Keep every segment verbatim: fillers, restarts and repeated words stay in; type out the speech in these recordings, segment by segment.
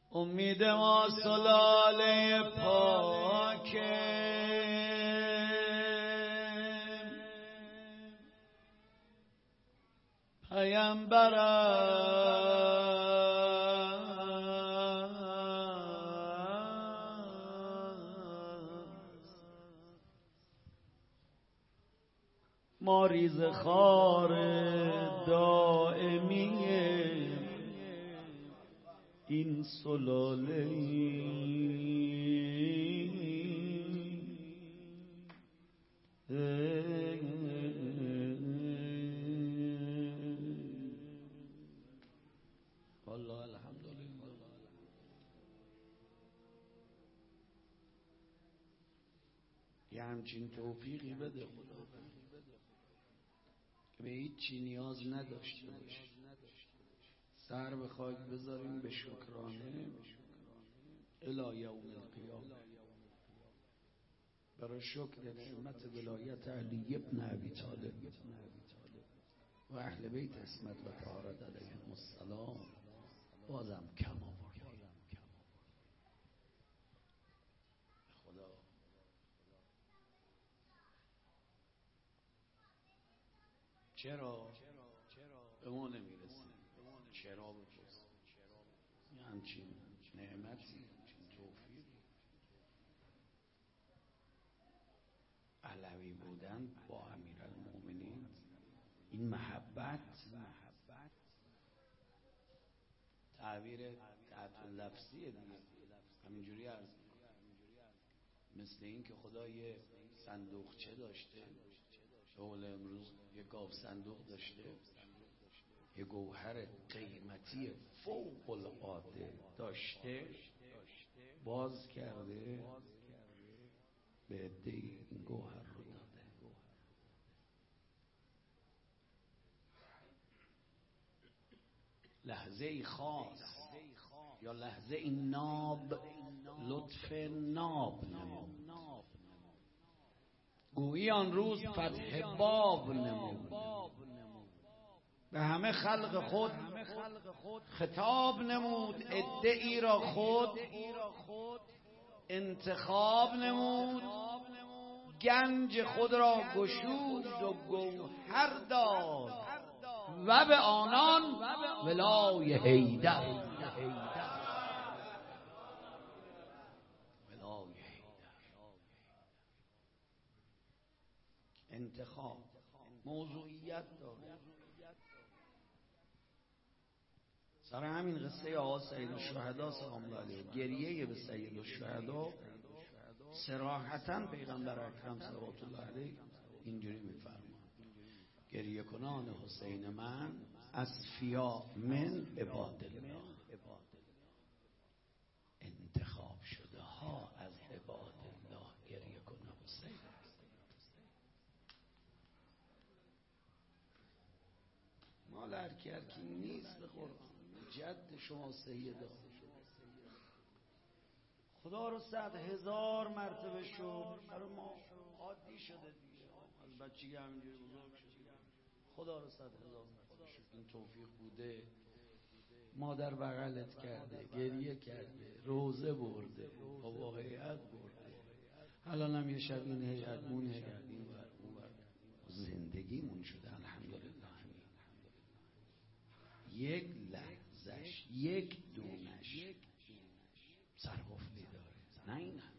امید ما سلاله پاکه پیامبر ما ریزخوار دائمی این سلاله والله الحمدلله. یه همچین توفیقی بده خدا که به هیچ چی نیاز نداشته باشه، سر به خاک بذاریم به شکرانه الی یوم القیامه برای شکر نعمت ولایت علی ابن ابی طالب و اهل بیت عصمت و طهارت علیهم السلام. بازم کم آورد خدا. چرا به ما نمیرسه؟ چرا بپرس؟ یه همچین نعمتی، همچین توفیقی، علوی بودن با امیرالمومنین، این محبت تعبیر تعبیر لفظیه دیگه، همینجوری عرض میکنم. مثل این که خدا یه صندوقچه داشته، به قول امروز یه گاو صندوق داشته، یه گوهر قیمتی فوق العاده داشته، باز کرده به عده‌ای این گوهر رو داده. لحظه ای خاص یا لحظه ای ناب، لطف ناب نمود، گویی آن روز فتح باب نمود، به همه خلق خود خطاب نمود، عده‌ای را خود انتخاب نمود، گنج خود را گشود و گوهر داد و به آنان ولای حیدر. ولای حیدر انتخاب موضوعیت داره. سر همین قصه آقا سید الشهدا سلام الله علیه، گریه به سید الشهدا، صراحتاً پیغمبر اکرم صلوات الله علیه اینجوری میفرماد: گریه کنان حسین من اصفیا من عباد الله، انتخاب شده ها از عباد الله گریه کنان حسین. مال هرکی هرکی نیست به قرآن. جد شما سیده خدا رو صد هزار مرتبه شکر. برای ما عادی شده دیگه، از بچگی همینجوری بزرگ شده. خدا رو صد هزار مرتبه شکر این توفیق بوده. مادر بغلت کرده، گریه کرده، روزه برده، بابا هیئت برده، الان هم یه شب این هیئت مون هیئت این ور اون ور زندگیمون شده. الحمدلله. یک لحظش، یک دونش سرقفلی داره. نه این همه.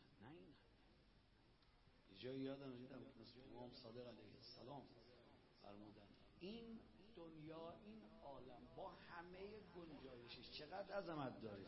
یه جایی یادم دیدم که امام صادق علیه السلام فرمودن این دنیا، این عالم با همه گنجایشش چقدر عظمت داره.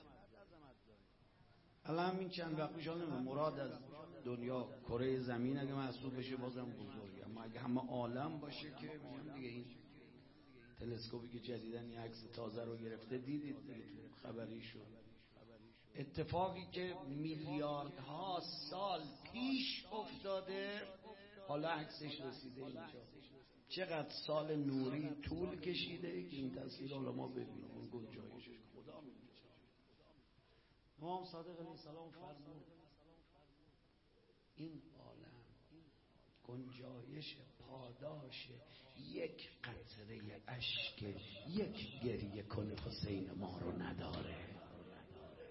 الان این چند وقت پیش آنم مراد از دنیا کره زمین اگه محسوب بشه بازم بزرگه، اما اگه همه عالم باشه که میگم دیگه این تلسکوپی که جدیدن یه عکس تازه رو گرفته دیدید دیگه تو خبری شد. اتفاقی که میلیاردها سال پیش افتاده حالا عکسش رسیده اینجا. چقدر سال نوری طول کشیده که این تصویر حالا ما ببینیم اون گنجایشش. خدا میدونه. امام صادق علیه السلام فرمود این عالم گنجایش پاداش یک قطره اشک یک گریه کن حسین ما رو نداره.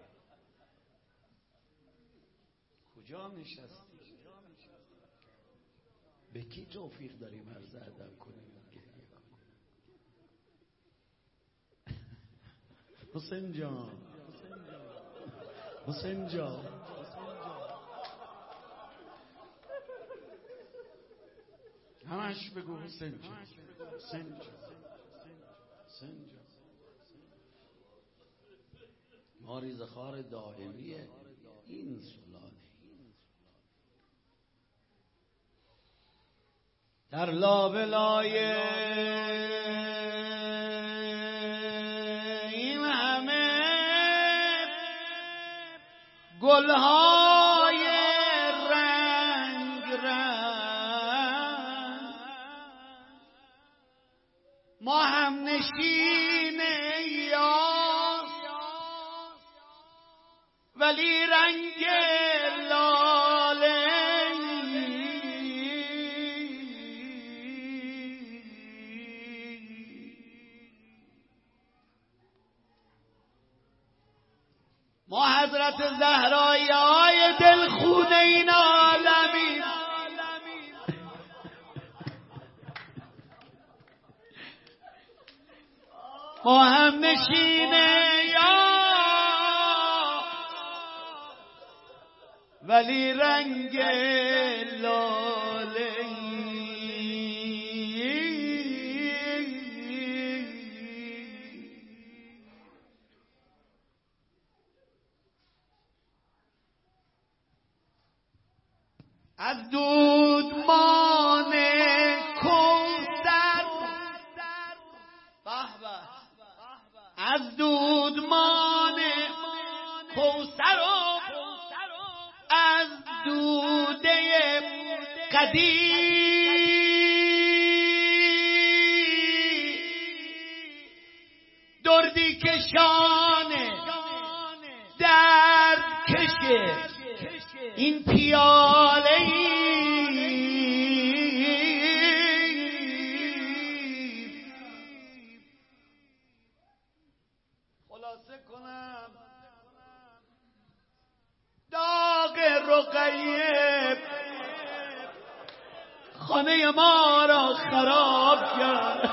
کجا نشستی؟ به کی توفیق داریم عرض ادب کنیم؟ حسین جان، حسین جان، همش بگو حسین جان، حسین جان، حسین جان. ما ریزخوار دائمیه این سلانه. در لابلای این همه گلهای رنگ رنگ ما هم نشین یاس ولی رنگ لاله ما حضرت زهرایی های دلخون این عالمین ما هم نشین یا ولی رنگ لاله از دودمان کوثر از دودمان کوثر و از دوده قدیم دردی کشانه درد کشه این پیاله خلاصه کنم داغ رقیه خانه ما را خراب کرد.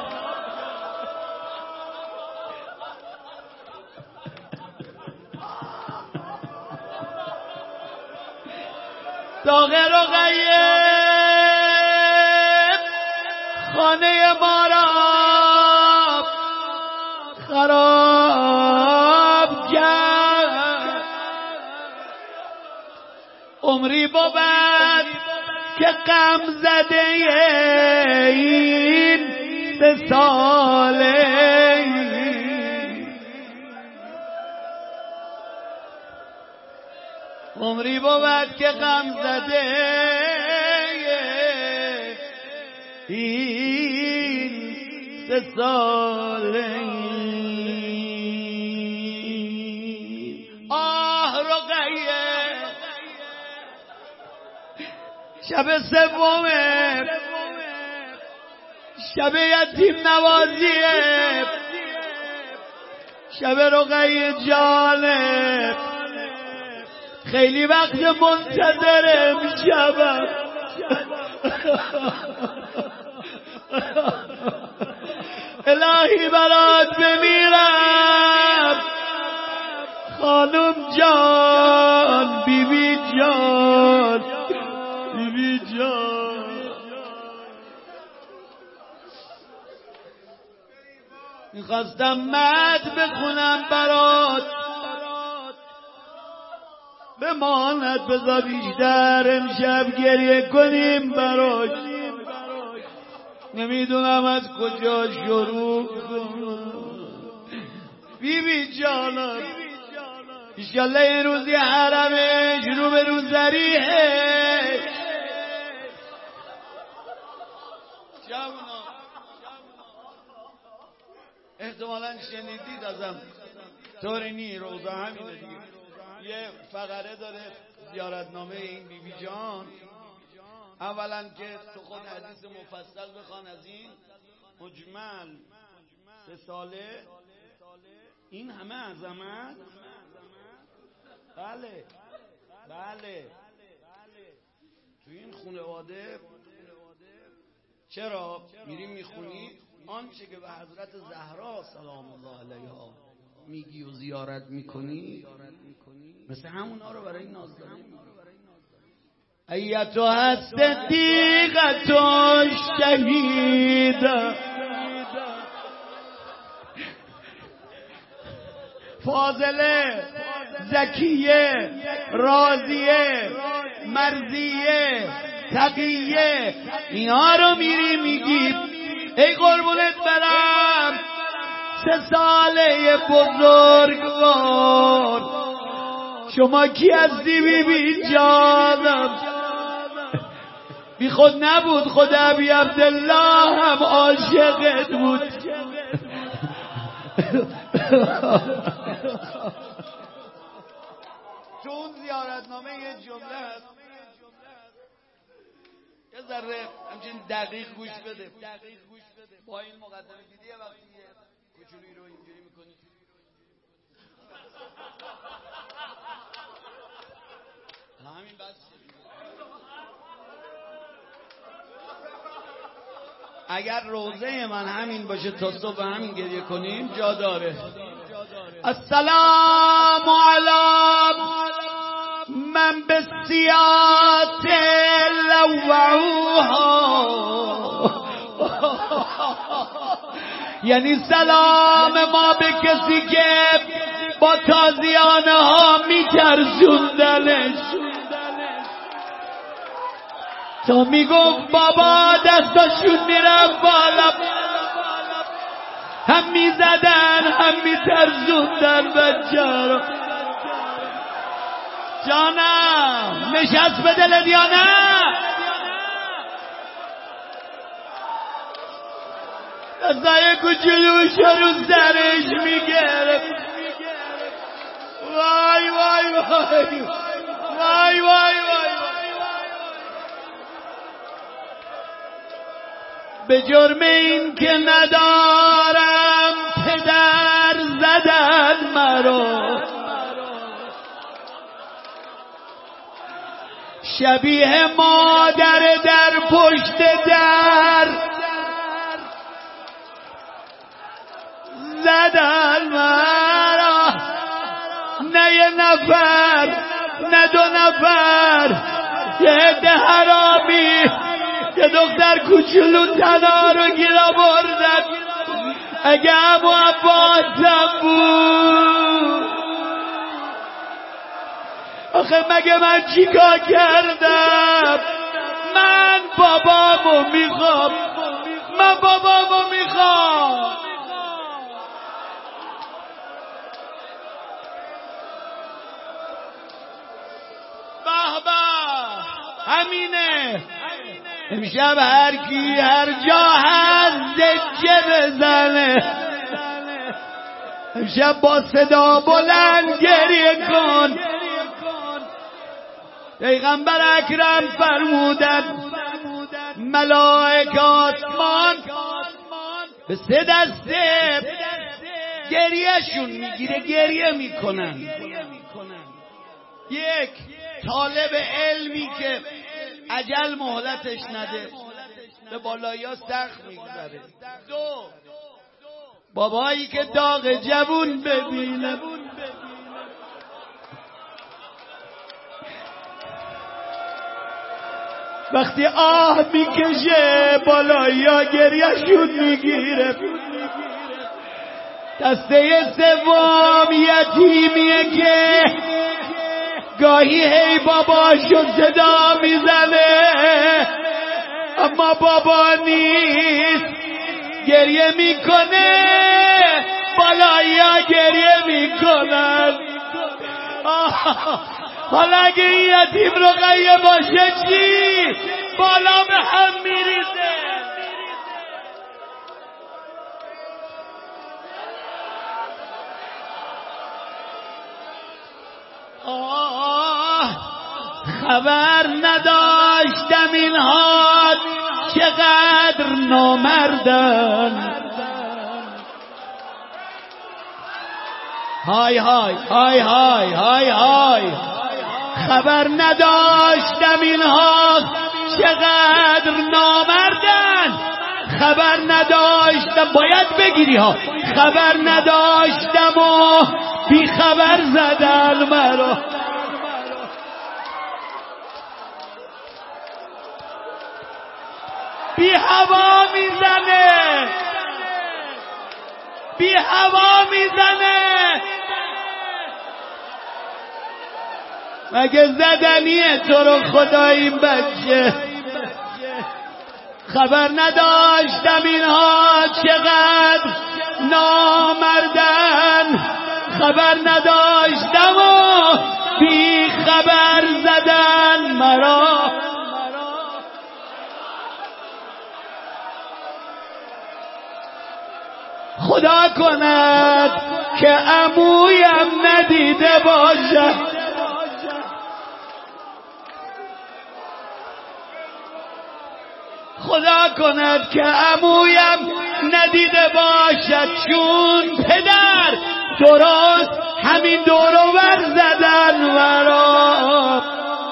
داغ رقیه خانه ما را خراب کرد. عمری بود که غم زده این سه ساله عمری بود که غم زده این سه ساله آه رقیه شب سومه شب یتیم نوازیه شب رقیه جانه خیلی وقت منتظر میشم الهی برات بمیرم خانم جان بیبی جان بیبی جان میخواستم مد بخونم برات بماند بذار بیشتر امشب گریه کنیم براش نمیدونم از کجا شروع کنم. بی بی جانم انشالله این روزی حرمش رو به رو زریه احتمالا شنیدید ازم تورینی روزا همینه دیگه یه فقره داره زیارتنامه این بی بی جان. اولا که تو خود حدیث مفصل بخوان از این مجمل سه ساله این همه عظمت. بله بله توی این خانواده چرا میریم میخونی آنچه که به حضرت زهرا سلام الله علیها میگی و زیارت میکنی مثل همونا رو برای نازدانه میگی. ایتها الصدیقة الشهیدة فاضله زکیه راضیه مرضیه تقیه اینا رو میری میگی ای قربونت برم سه ساله بزرگوار شما کی هستی بی بی جانم بی خود نبود خود ابی عبدالله هم عاشقت بود تو اون زیارتنامه یه جمله هست یه ذره همچین دقیق گوش بده با این مقدمه دیدی یه وقتی یه کوچولی رو اینجوری میکنی همین بس اگر روزه من همین باشه تا صبح همین گریه کنیم جا داره. السلام علی من بسیات لوعوها یعنی سلام ما به کسی که با تازیانه ها میترسوندنش تا میگفت بابا دستاشون میرم بالا هم میزدن هم میترسوندن بچه رو. جانم نشست به دلت یا نه؟ دستای کوچولوش رو سرش میگرفت. وای وای وای وای وای وای به جرم این که ندارم پدر زدن مرا شبیه مادر در پشت در زدن مرا نه یه نفر نه دو نفر یه عده حرامی یه دختر کوچولو تنها رو گیرا بردن. اگه ابو عباسم بود آخه مگه من چیکار کردم؟ من بابامو میخوام من بابامو میخوام به به همینه. امشب هر کی هر جا هست دجه بزنه امشب با صدا بلند گریه کن. پیغمبر اکرم فرمودن ملائک آسمان به سه دسته گریهشون میگیره گریه میکنن. یک طالب علمی که اجل مهلتش نده به بالایی‌ها سخت میگذره. دو بابایی که داغ جوون ببینه. وقتی آه میکشه بالایی‌ها گریهشون میگیره. دسته سوم یتیمیه که گاهی هی باباشو صدا میزنه اما بابا نیست گریه میکنه بالایی‌ها گریه میکنن. حالا اگه این یتیم رقیه باشه چی؟ بالا به هم میریزه. آه خبر نداشتم اینها چقدر نامردن. های های های های های های خبر نداشتم اینها چقدر نامردن، خبر نداشتم، باید بگیری ها، خبر نداشتم و بی خبر زدن مرا. بی هوا میزنه، بی هوا میزنه. مگه زدنیه تو رو خدا این بچه؟ خبر نداشتم اینها چقدر نامردن، خبر نداشتم و بی خبر زدن مرا. خدا کند که عمویم ندیده باشد، خدا کند که عمویم ندیده باشد، چون پدر درست همین دورو ور زدن مرا.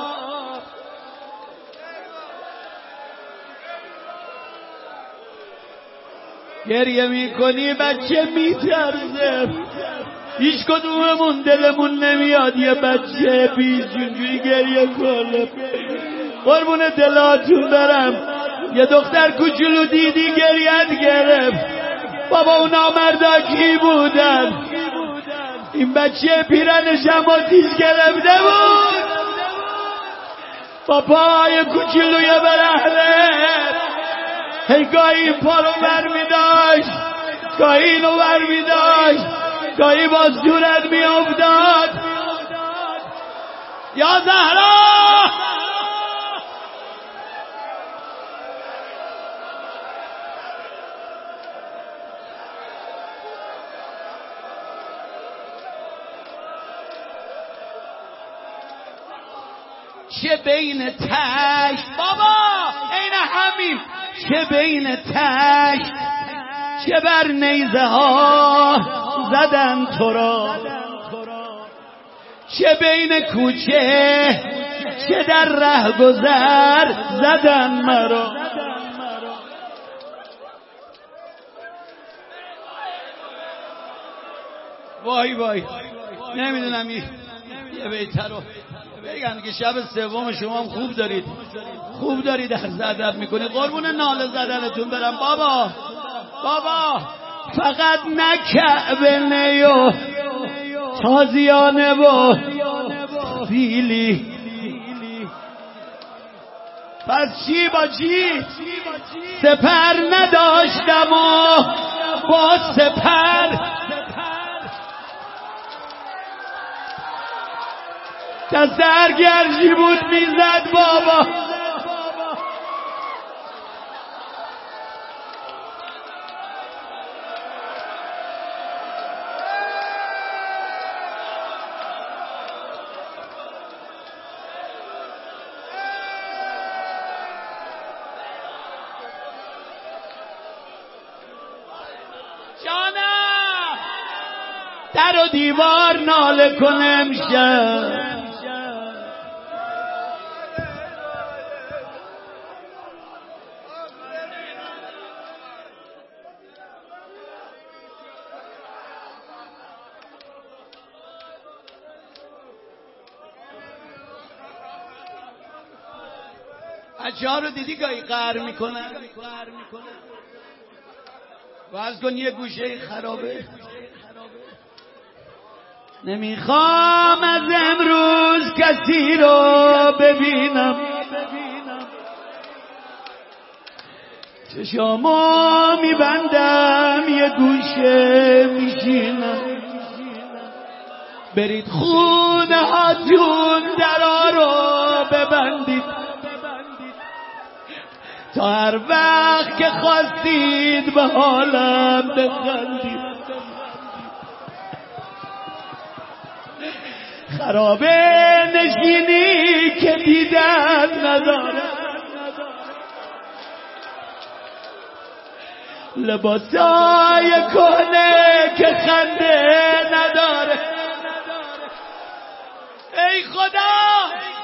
گریه میکنی بچه میترزه، هیچ کدوممون دلمون نمیاد یه بچه بیش اینجوری گریه کنه. قربون دلاتون برم، یه دختر کوچولو دیدی گریت گرفت، بابا اونا مردا کی بودن؟ این بچه پیرنش هم آتیش گرفته بود، با پای کوچولوی برهنه هی گاهی این پا رو بر می داشت، گاهی اینو بر می داشت، گاهی با صورت می افتاد. یا زهرا چه بین تشت، بابا این همین، چه بین تشت چه بر نیزه ها زدن تو را، چه بین کوچه چه در ره گذر زدن مرا. وای وای نمیدونم یه بیتر رو بگن که شب سوم شما هم خوب دارید، خوب دارید عرض ادب میکنید. قربون ناله زدنتون برم بابا، بابا فقط نه کعبه نه و تازیانه و فیلی. پس چی با چی؟ سپر نداشتم و با سپر دست هرگرشی بود میزد بابا. جانم در و دیوار ناله کنم شد، بچه ها رو دیدی گاهی قهر میکنن، وز کن یه گوشه خرابه. نمیخوام از امروز کسی رو ببینم، چشامو میبندم یه گوشه میشینم. برید خونه هاتون درا رو ببندید تا هر وقت که خواستید به حالم بخندید. خرابه نشینی که دیدن نداره، لباسای کهنه که خنده نداره. ای خدا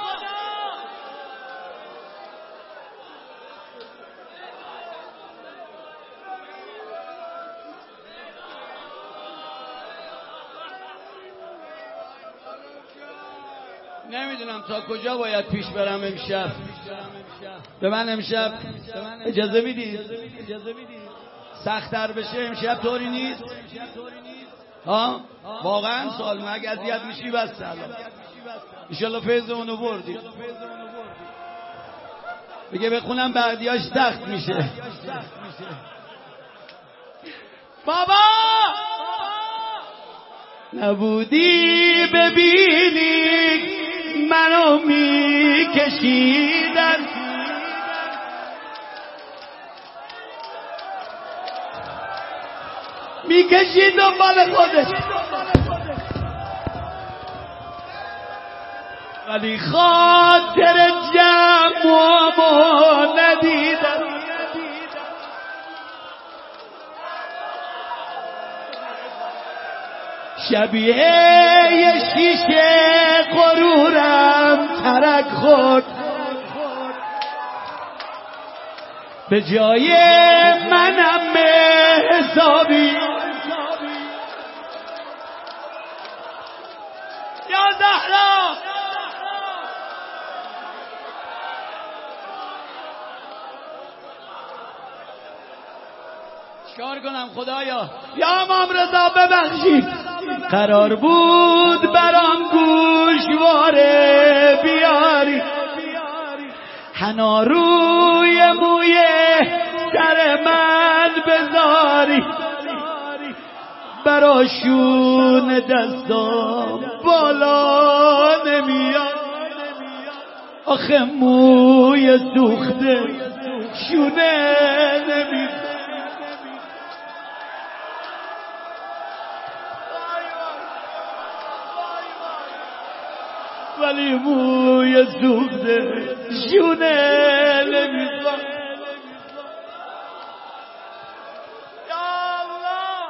نمیدونم تا کجا باید پیش برم امشب. به من امشب اجازه میدید؟ سخت‌تر بشه امشب طوری نیست؟ ها؟ واقعا سوال من اگه اذیت میشی بس سلام. انشالله فیضمونو بردی. بگه بخونم بعدیاش سخت میشه. بابا نبودی ببینی منو میکشیدن، میکشید دنبال خودش، ولی خاطر جمعمو ندیدم. شبیه یه شیشه غرورم ترک خورد، به جای منم حسابی. یا زهرا چیکار کنم خدایا؟ یا امام رضا ببخشید، قرار بود برام گوشواره بیاری، حنا روی موی سر من بذاری، براشون دستام بالا نمیاد، آخه موی سوخته شونه نمیاد. ولی موی سوخته شونه نمیخواد. یا الله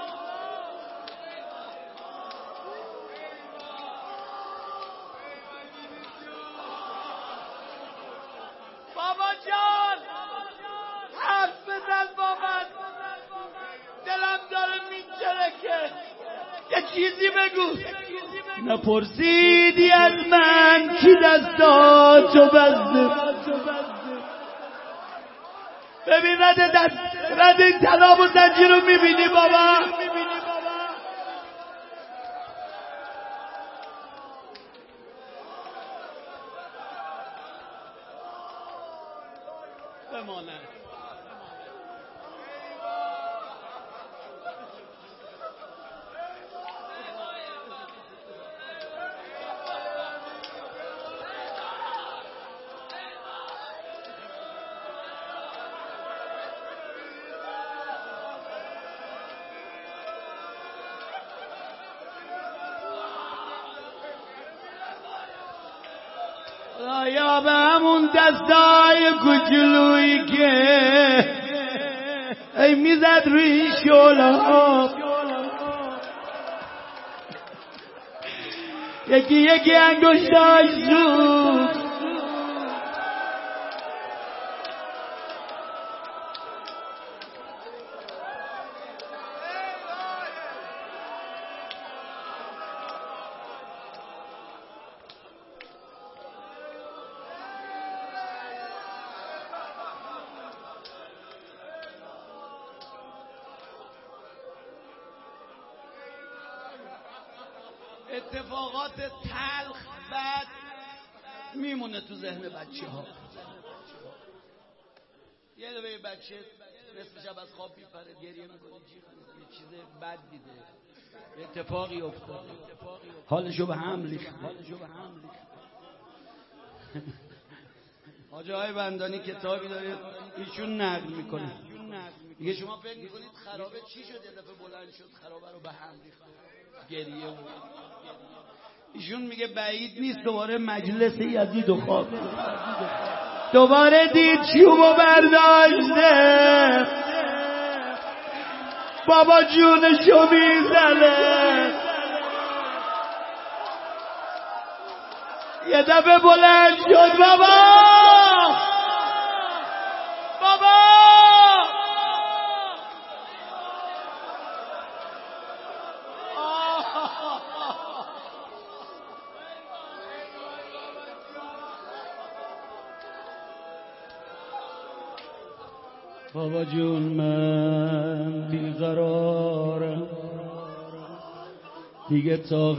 بابا جان حرف بزن با من، دلم داره میچرکه، یه چیزی بگو. نپرسیدی از من کی دستاتو بسته، ببین رد دست رد طناب و زنجیر رو میبینی بابا؟ بمانه یا به همون دستای کوچولویی که ای میزد روی شعله ها، یکی یکی انگشتاش زود اتفاقات تلخ بعد میمونه تو ذهن بچه ها. یه دفعه بچه نصف شب از خواب میپره گریه میکنه، یه چیز بد دیده، اتفاقی افتاده، حالشو به هم ریخت. حاجی های بندانی کتابی داره ایشون نقل میکنه، میگه شما فکر میکنید خرابه چی شد؟ یه دفعه بلند شد خرابه رو به هم ریخت، گریه بود. ایشون میگه بعید نیست دوباره مجلس یزید و خواب، دوباره دید چوبو برداشته، بابا جونشو میزنه، یه دفعه بلند شد بابا بابا بابا جون من بیقرارم، دیگه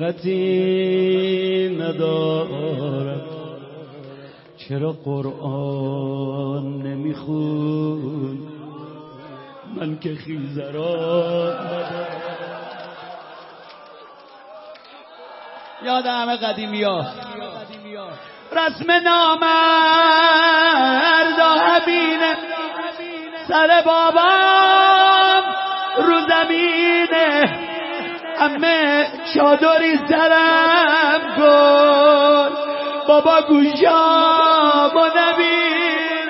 طاقتی ندارم. چرا قرآن نمیخون؟ من که خیزران ندارم. یاد همه قدیمی ها رسم نامرد همینه، سر بابام رو زمینه، امه چادری سرم کن، بابا گوشام و نبین.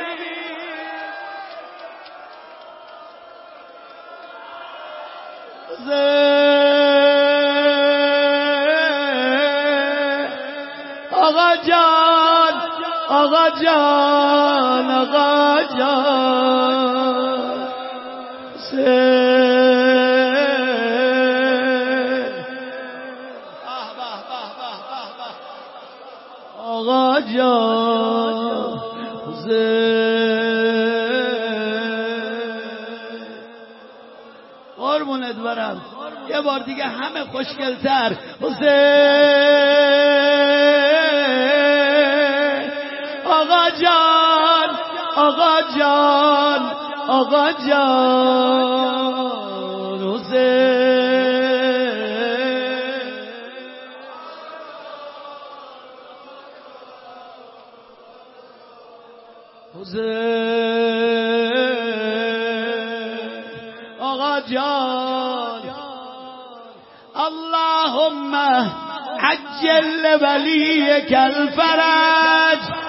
آقا جان آقا جان آقا جان آقا جان قربونت برم. یه بار دیگه همه خوشگل‌تر. حسین آقا جان آقا جان آقا جان حسین حسین آقا جان. اللهم عجل ولیک الفرج